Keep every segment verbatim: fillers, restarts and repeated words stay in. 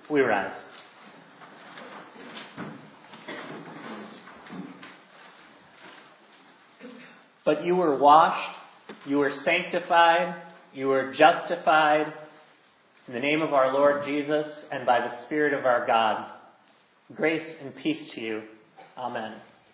We rise. But you were washed, you were sanctified, you were justified in the name of our Lord Jesus and by the Spirit of our God. Grace and peace to you. Amen.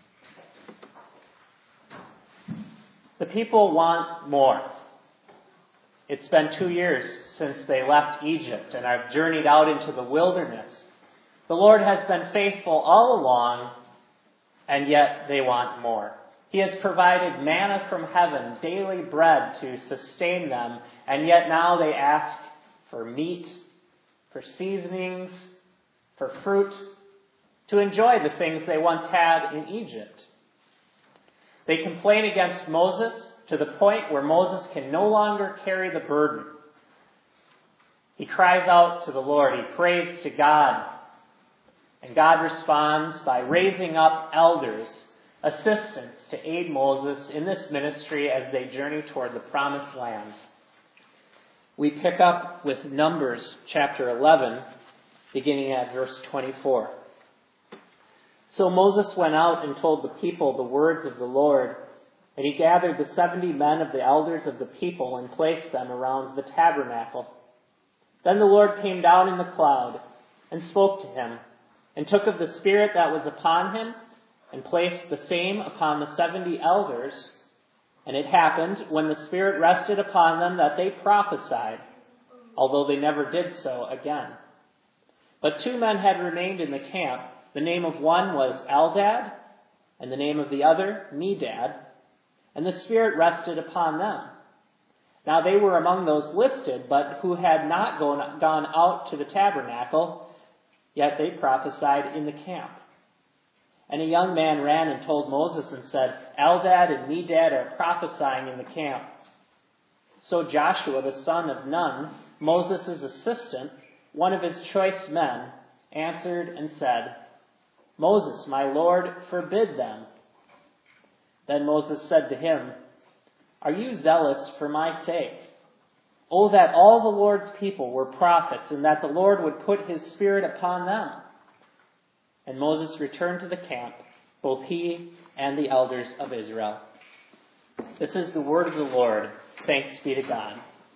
The people want more. It's been two years since they left Egypt and have journeyed out into the wilderness. The Lord has been faithful all along, and yet they want more. He has provided manna from heaven, daily bread to sustain them, and yet now they ask for meat, for seasonings, for fruit, to enjoy the things they once had in Egypt. They complain against Moses to the point where Moses can no longer carry the burden. He cries out to the Lord. He prays to God. And God responds by raising up elders, assistants to aid Moses in this ministry as they journey toward the promised land. We pick up with Numbers chapter eleven, beginning at verse twenty-four. So Moses went out and told the people the words of the Lord, and he gathered the seventy men of the elders of the people and placed them around the tabernacle. Then the Lord came down in the cloud and spoke to him, and took of the Spirit that was upon him, and placed the same upon the seventy elders. And it happened, when the Spirit rested upon them, that they prophesied, although they never did so again. But two men had remained in the camp. The name of one was Eldad, and the name of the other Medad, and the Spirit rested upon them. Now they were among those listed, but who had not gone, gone out to the tabernacle, yet they prophesied in the camp. And a young man ran and told Moses and said, Eldad and Medad are prophesying in the camp. So Joshua, the son of Nun, Moses' assistant, one of his choice men, answered and said, Moses, my Lord, forbid them. Then Moses said to him, Are you zealous for my sake? Oh, that all the Lord's people were prophets, and that the Lord would put his Spirit upon them. And Moses returned to the camp, both he and the elders of Israel. This is the word of the Lord. Thanks be to God.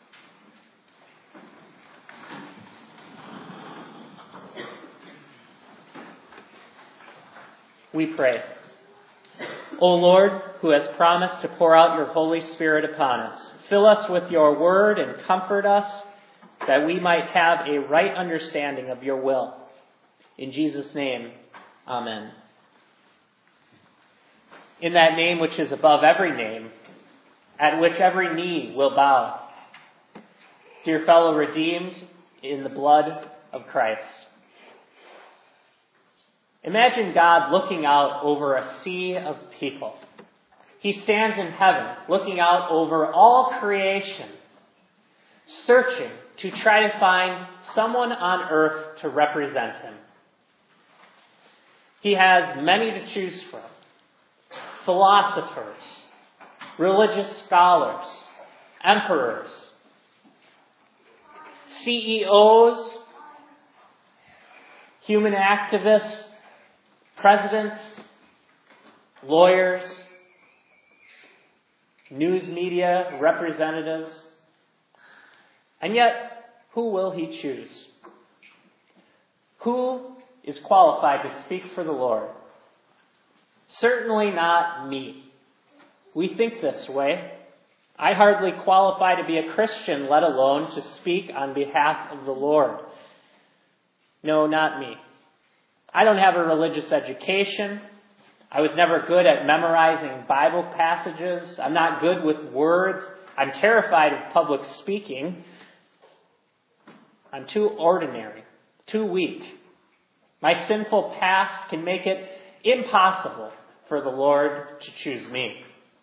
We pray. O Lord, who has promised to pour out your Holy Spirit upon us, fill us with your word and comfort us, that we might have a right understanding of your will. In Jesus' name, amen. In that name which is above every name, at which every knee will bow. Dear fellow redeemed in the blood of Christ. Imagine God looking out over a sea of people. He stands in heaven, looking out over all creation, searching to try to find someone on earth to represent him. He has many to choose from. Philosophers, religious scholars, emperors, C E Os, human activists, presidents, lawyers, news media representatives. And yet, who will he choose? Who is qualified to speak for the Lord? Certainly not me. We think this way. I hardly qualify to be a Christian, let alone to speak on behalf of the Lord. No, not me. I don't have a religious education. I was never good at memorizing Bible passages. I'm not good with words. I'm terrified of public speaking. I'm too ordinary, too weak. My sinful past can make it impossible for the Lord to choose me.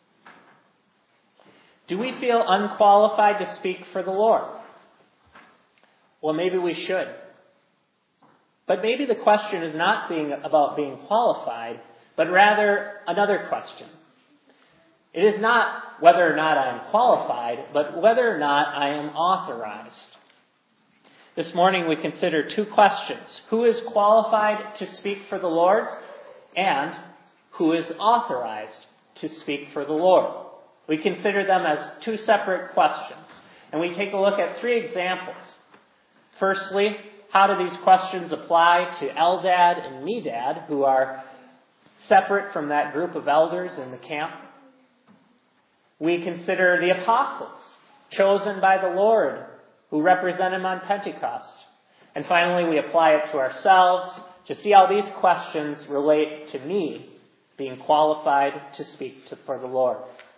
Do we feel unqualified to speak for the Lord? Well, maybe we should. But maybe the question is not being about being qualified, but rather another question. It is not whether or not I am qualified, but whether or not I am authorized. This morning we consider two questions. Who is qualified to speak for the Lord? And who is authorized to speak for the Lord? We consider them as two separate questions. And we take a look at three examples. Firstly, how do these questions apply to Eldad and Medad, who are separate from that group of elders in the camp? We consider the apostles, chosen by the Lord, who represent him on Pentecost. And finally, we apply it to ourselves to see how these questions relate to me being qualified to speak to, for the Lord.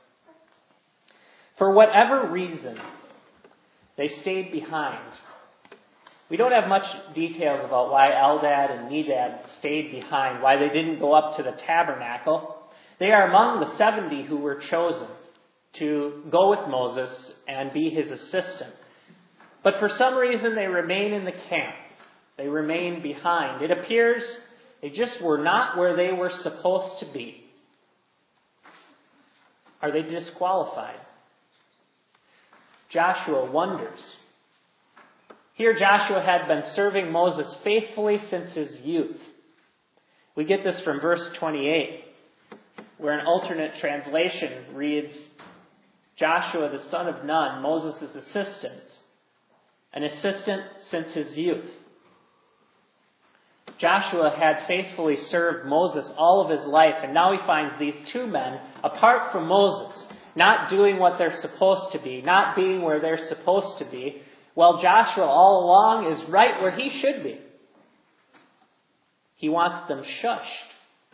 For whatever reason, they stayed behind. We don't have much details about why Eldad and Medad stayed behind, why they didn't go up to the tabernacle. They are among the seventy who were chosen to go with Moses and be his assistant. But for some reason, they remain in the camp. They remain behind. It appears they just were not where they were supposed to be. Are they disqualified? Joshua wonders. Here Joshua had been serving Moses faithfully since his youth. We get this from verse twenty-eight, where an alternate translation reads, Joshua the son of Nun, Moses' assistant, an assistant since his youth. Joshua had faithfully served Moses all of his life, and now he finds these two men, apart from Moses, not doing what they're supposed to be, not being where they're supposed to be, while Joshua all along is right where he should be. He wants them shushed.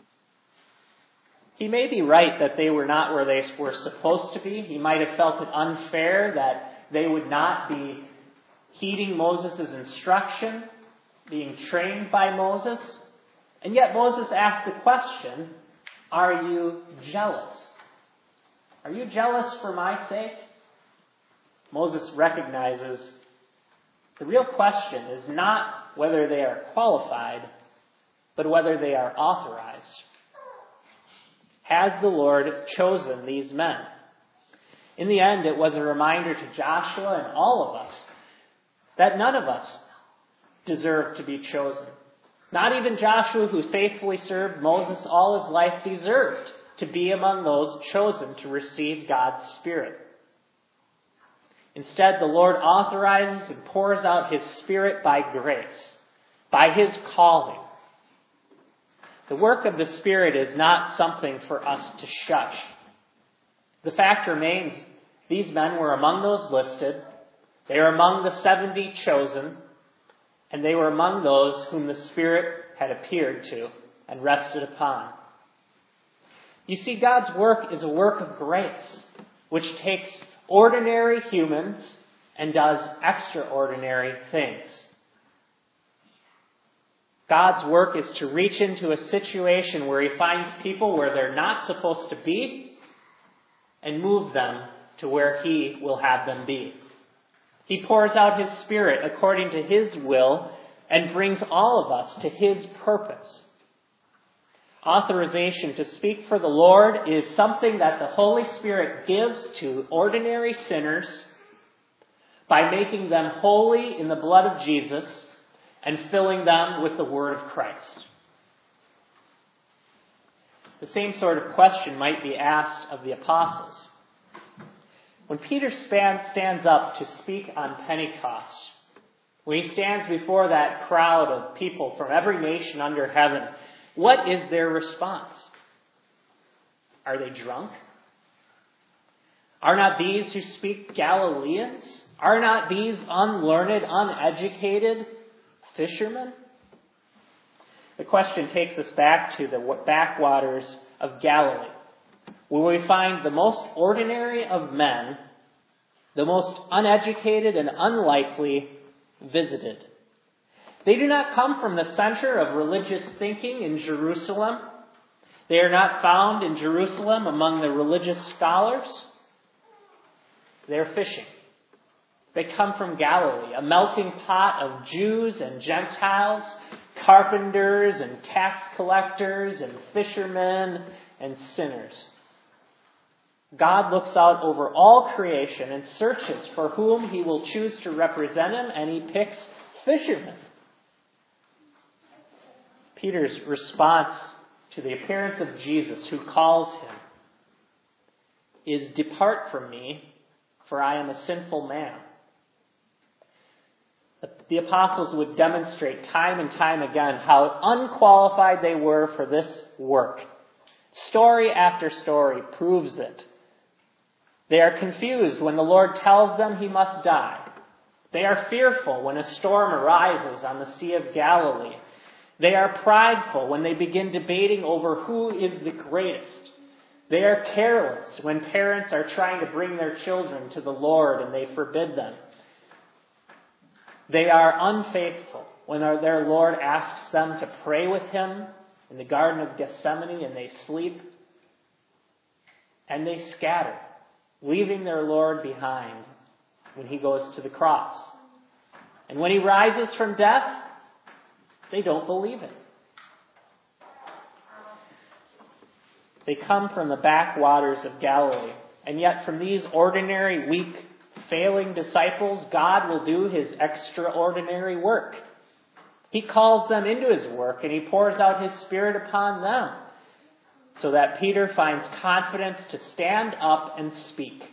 He may be right that they were not where they were supposed to be. He might have felt it unfair that they would not be heeding Moses' instruction, being trained by Moses. And yet Moses asked the question, are you jealous? Are you jealous for my sake? Moses recognizes the real question is not whether they are qualified, but whether they are authorized. Has the Lord chosen these men? In the end, it was a reminder to Joshua and all of us that none of us deserve to be chosen. Not even Joshua, who faithfully served Moses all his life, deserved to be among those chosen to receive God's Spirit. Instead, the Lord authorizes and pours out his Spirit by grace, by his calling. The work of the Spirit is not something for us to shush. The fact remains, these men were among those listed. They are among the seventy chosen, and they were among those whom the Spirit had appeared to and rested upon. You see, God's work is a work of grace, which takes ordinary humans and does extraordinary things. God's work is to reach into a situation where he finds people where they're not supposed to be and move them to where he will have them be. He pours out his Spirit according to his will and brings all of us to his purpose. Authorization to speak for the Lord is something that the Holy Spirit gives to ordinary sinners by making them holy in the blood of Jesus and filling them with the word of Christ. The same sort of question might be asked of the apostles. When Peter stands up to speak on Pentecost, when he stands before that crowd of people from every nation under heaven, what is their response? Are they drunk? Are not these who speak Galileans? Are not these unlearned, uneducated fishermen? The question takes us back to the backwaters of Galilee, where we find the most ordinary of men, the most uneducated and unlikely, visited. They do not come from the center of religious thinking in Jerusalem. They are not found in Jerusalem among the religious scholars. They are fishing. They come from Galilee, a melting pot of Jews and Gentiles, carpenters and tax collectors and fishermen and sinners. God looks out over all creation and searches for whom he will choose to represent him, and he picks fishermen. Peter's response to the appearance of Jesus, who calls him, is, "Depart from me, for I am a sinful man." The apostles would demonstrate time and time again how unqualified they were for this work. Story after story proves it. They are confused when the Lord tells them he must die. They are fearful when a storm arises on the Sea of Galilee. They are prideful when they begin debating over who is the greatest. They are careless when parents are trying to bring their children to the Lord and they forbid them. They are unfaithful when their Lord asks them to pray with him in the Garden of Gethsemane and they sleep. And they scatter, leaving their Lord behind when he goes to the cross. And when he rises from death, they don't believe it. They come from the backwaters of Galilee, and yet from these ordinary, weak, failing disciples, God will do his extraordinary work. He calls them into his work, and he pours out his Spirit upon them, so that Peter finds confidence to stand up and speak.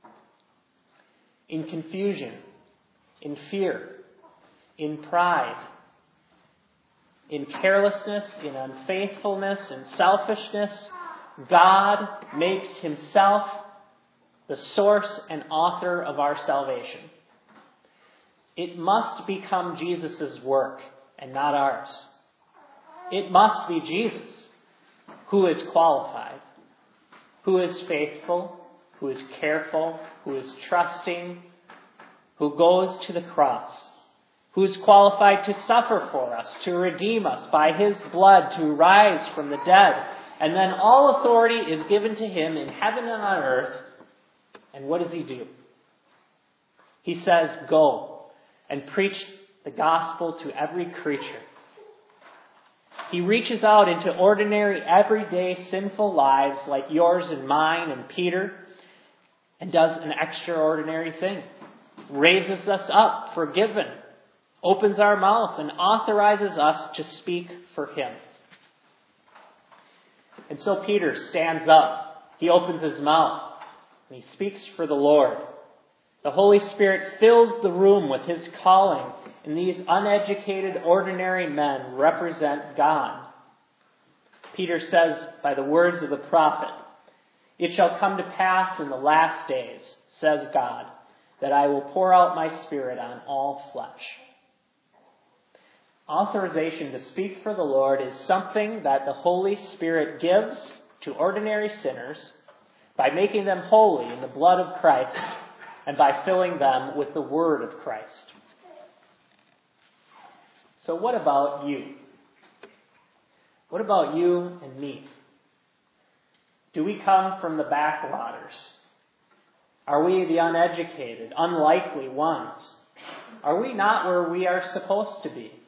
In confusion, in fear, in pride, in carelessness, in unfaithfulness, in selfishness, God makes himself the source and author of our salvation. It must become Jesus' work and not ours. It must be Jesus who is qualified, who is faithful, who is careful, who is trusting, who goes to the cross, who is qualified to suffer for us, to redeem us by his blood, to rise from the dead. And then all authority is given to him in heaven and on earth. And what does he do? He says, "Go and preach the gospel to every creature." He reaches out into ordinary, everyday, sinful lives like yours and mine and Peter, and does an extraordinary thing. Raises us up, forgiven, opens our mouth, and authorizes us to speak for him. And so Peter stands up. He opens his mouth, and he speaks for the Lord. The Holy Spirit fills the room with his calling, and these uneducated, ordinary men represent God. Peter says, by the words of the prophet, "It shall come to pass in the last days, says God, that I will pour out my Spirit on all flesh." Authorization to speak for the Lord is something that the Holy Spirit gives to ordinary sinners by making them holy in the blood of Christ and by filling them with the word of Christ. So what about you? What about you and me? Do we come from the backwaters? Are we the uneducated, unlikely ones? Are we not where we are supposed to be?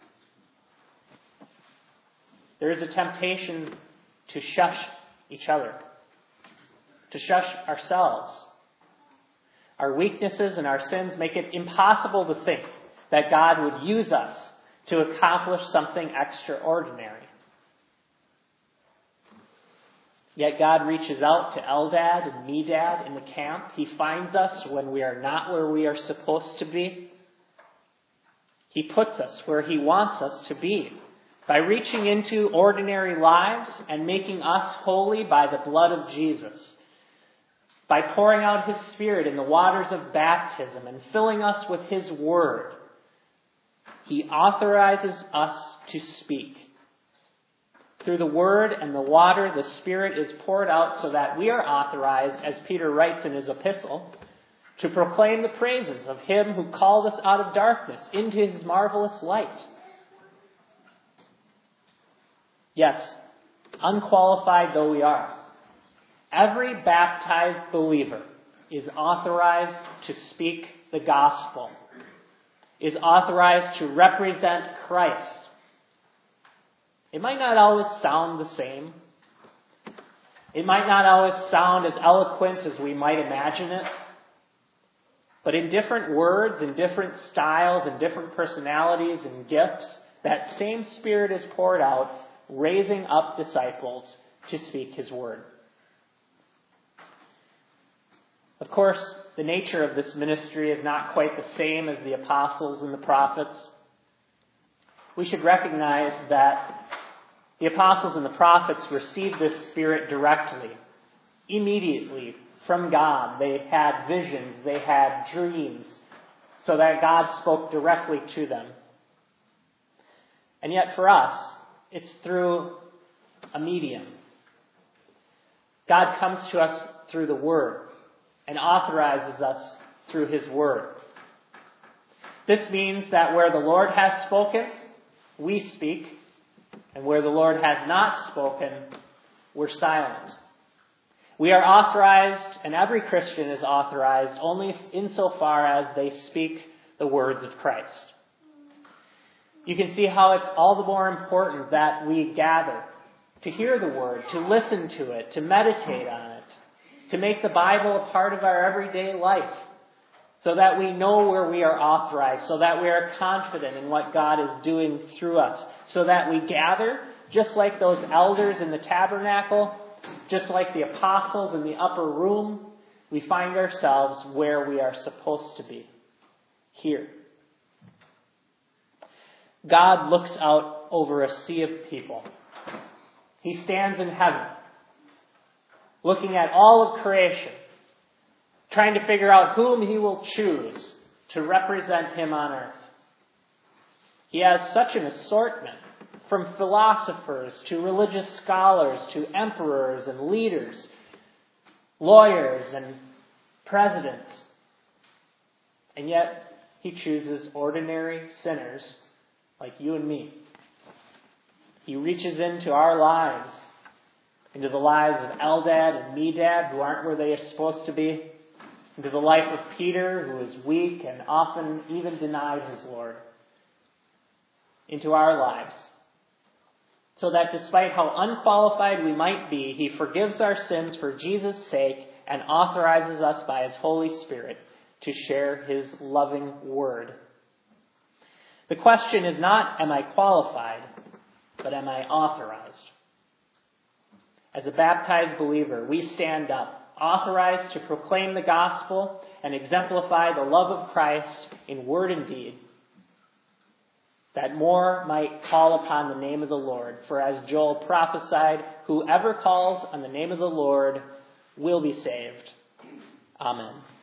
There is a temptation to shush each other, to shush ourselves. Our weaknesses and our sins make it impossible to think that God would use us to accomplish something extraordinary. Yet God reaches out to Eldad and Medad in the camp. He finds us when we are not where we are supposed to be. He puts us where he wants us to be by reaching into ordinary lives and making us holy by the blood of Jesus, by pouring out his Spirit in the waters of baptism and filling us with his word. He authorizes us to speak. Through the word and the water, the Spirit is poured out so that we are authorized, as Peter writes in his epistle, to proclaim the praises of him who called us out of darkness into his marvelous light. Yes, unqualified though we are, every baptized believer is authorized to speak the gospel, is authorized to represent Christ. It might not always sound the same. It might not always sound as eloquent as we might imagine it. But in different words, in different styles, in different personalities and gifts, that same Spirit is poured out, raising up disciples to speak His word. Of course, the nature of this ministry is not quite the same as the apostles and the prophets. We should recognize that the apostles and the prophets received this Spirit directly, immediately from God. They had visions, they had dreams, so that God spoke directly to them. And yet for us, it's through a medium. God comes to us through the Word and authorizes us through His Word. This means that where the Lord has spoken, we speak, and where the Lord has not spoken, we're silent. We are authorized, and every Christian is authorized only insofar as they speak the words of Christ. You can see how it's all the more important that we gather to hear the Word, to listen to it, to meditate on it, to make the Bible a part of our everyday life, so that we know where we are authorized, so that we are confident in what God is doing through us, so that we gather, just like those elders in the tabernacle, just like the apostles in the upper room, we find ourselves where we are supposed to be, here. God looks out over a sea of people. He stands in heaven, looking at all of creation, trying to figure out whom He will choose to represent Him on earth. He has such an assortment, from philosophers to religious scholars to emperors and leaders, lawyers and presidents. And yet He chooses ordinary sinners like you and me. He reaches into our lives, into the lives of Eldad and Medad, who aren't where they are supposed to be, into the life of Peter, who is weak and often even denied his Lord, into our lives, so that despite how unqualified we might be, He forgives our sins for Jesus' sake and authorizes us by His Holy Spirit to share His loving word. The question is not, am I qualified, but am I authorized? As a baptized believer, we stand up, authorized to proclaim the gospel and exemplify the love of Christ in word and deed, that more might call upon the name of the Lord. For as Joel prophesied, whoever calls on the name of the Lord will be saved. Amen.